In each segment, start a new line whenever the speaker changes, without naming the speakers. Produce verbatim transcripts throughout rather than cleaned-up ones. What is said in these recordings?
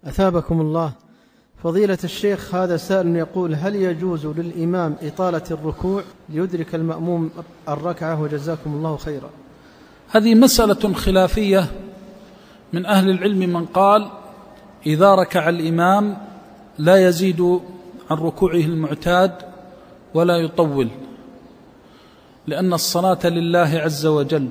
أثابكم الله. فضيلة الشيخ، هذا سائل يقول: هل يجوز للإمام إطالة الركوع ليدرك المأموم الركعة؟ وجزاكم الله خيرا.
هذه مسألة خلافية من أهل العلم، من قال إذا ركع الإمام لا يزيد عن ركوعه المعتاد ولا يطول، لأن الصلاة لله عز وجل.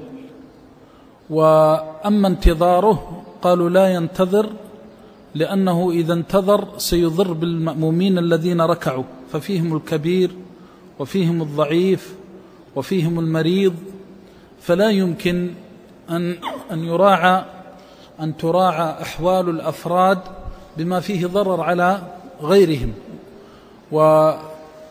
وأما انتظاره قالوا لا ينتظر، لأنه إذا انتظر سيضر بالمأمومين الذين ركعوا، ففيهم الكبير وفيهم الضعيف وفيهم المريض، فلا يمكن أن أن يراعى أن تراعى أحوال الأفراد بما فيه ضرر على غيرهم. وقالوا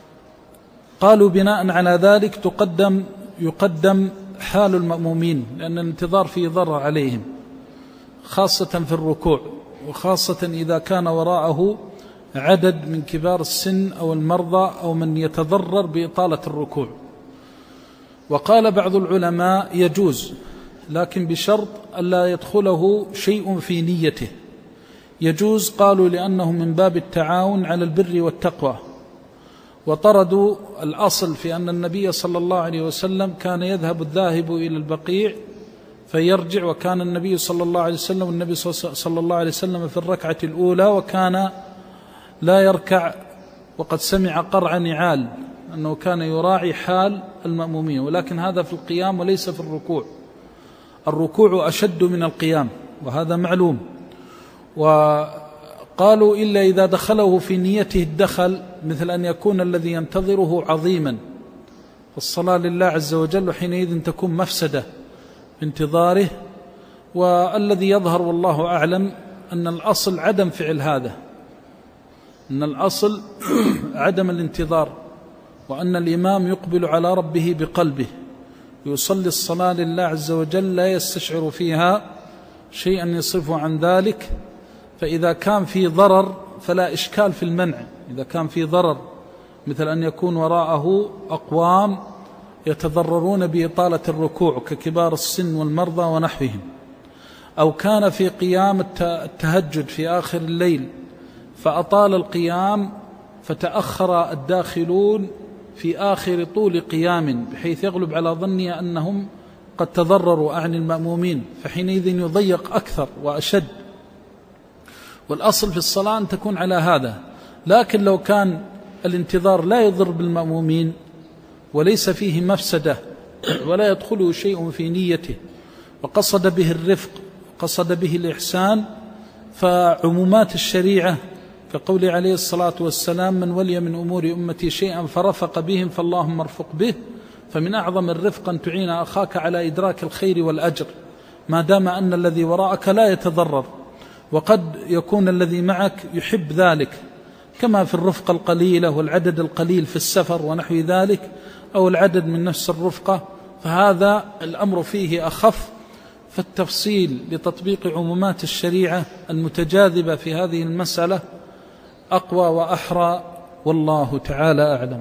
بناء على ذلك تقدم يقدم حال المأمومين، لأن الانتظار فيه ضرر عليهم، خاصة في الركوع، وخاصة إذا كان وراءه عدد من كبار السن أو المرضى أو من يتضرر بإطالة الركوع. وقال بعض العلماء يجوز، لكن بشرط ألا يدخله شيء في نيته. يجوز قالوا لأنه من باب التعاون على البر والتقوى، وطردوا الأصل في أن النبي صلى الله عليه وسلم كان يذهب الذاهب إلى البقيع فيرجع، وكان النبي صلى الله عليه وسلم والنبي صلى الله عليه وسلم في الركعة الأولى وكان لا يركع وقد سمع قرع نعال، أنه كان يراعي حال المأمومين. ولكن هذا في القيام وليس في الركوع. الركوع أشد من القيام، وهذا معلوم. وقالوا إلا إذا دخله في نيته الدخل، مثل أن يكون الذي ينتظره عظيما، والصلاة لله عز وجل، وحينئذ تكون مفسدة بانتظاره. والذي يظهر والله أعلم أن الأصل عدم فعل هذا، أن الأصل عدم الانتظار، وأن الإمام يقبل على ربه بقلبه، يصلي الصلاة لله عز وجل لا يستشعر فيها شيئا يصرفه عن ذلك. فإذا كان في ضرر فلا إشكال في المنع، إذا كان في ضرر مثل أن يكون وراءه أقوام يتضررون بإطالة الركوع ككبار السن والمرضى ونحوهم، أو كان في قيام التهجد في آخر الليل فأطال القيام فتأخر الداخلون في آخر طول قيام، بحيث يغلب على ظني أنهم قد تضرروا عن المأمومين، فحينئذ يضيق أكثر وأشد. والأصل في الصلاة أن تكون على هذا. لكن لو كان الانتظار لا يضر بالمأمومين وليس فيه مفسدة ولا يدخله شيء في نيته، وقصد به الرفق وقصد به الإحسان، فعمومات الشريعة كقول عليه الصلاة والسلام: من ولي من أمور أمتي شيئا فرفق بهم فاللهم ارفق به. فمن أعظم الرفق أن تعين أخاك على إدراك الخير والأجر، ما دام أن الذي وراءك لا يتضرر. وقد يكون الذي معك يحب ذلك، كما في الرفقة القليلة والعدد القليل في السفر ونحو ذلك، أو العدد من نفس الرفقة، فهذا الأمر فيه أخف. فالتفصيل لتطبيق عمومات الشريعة المتجاذبة في هذه المسألة أقوى وأحرى، والله تعالى أعلم.